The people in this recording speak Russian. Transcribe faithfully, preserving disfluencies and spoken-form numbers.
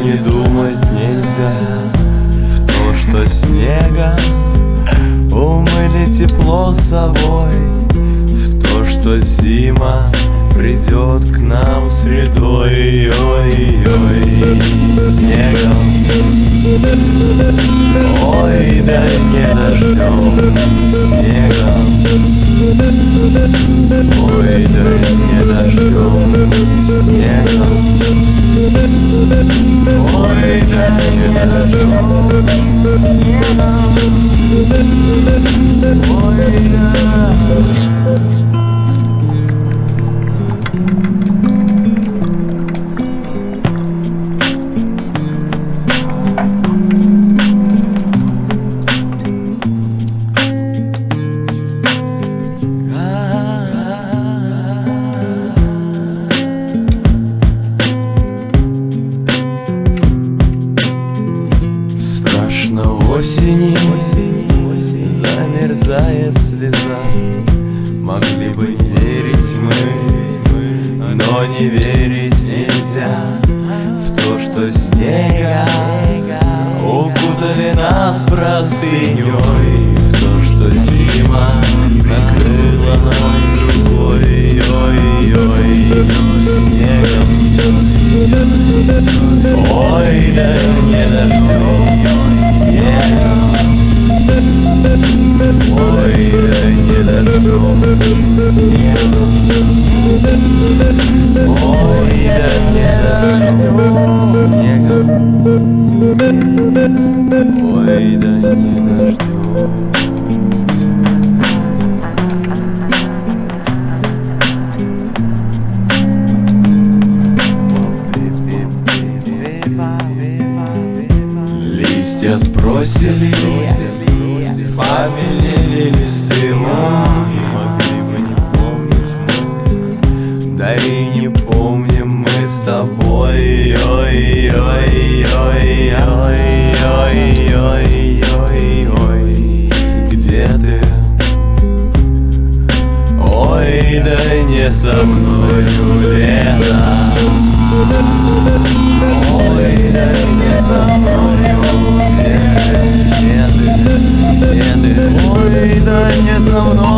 не думать нельзя в то, что снега умыли тепло с собой, в то, что зима придет к нам средой, ой-ой, снегом. Ой, да не дождем, снегом. Ой, да не дождем, снегом. Ой, да не дождем, снегом. Ой, да. Осени, замерзает слеза. Могли бы не верить мы, но не верить нельзя в то, что снега укутали нас простыней, в то, что зима накрыла нас рукой, ой-ой, снегом. Ой, да не дождем, снегом. Ой, да не дождем, снегом. Ой, да не дождем, снегом. Ой, да не дождем. Листья сбросили, побелели листы, могли бы не помнить мы, да и не помним мы с тобой, ой-ой-ой-ой-ой-ой-ой-ой, где ты? Ой, да не со мною лето. Ой, да не со мною, где ты, где ты, где ты? Ой, да не со мною.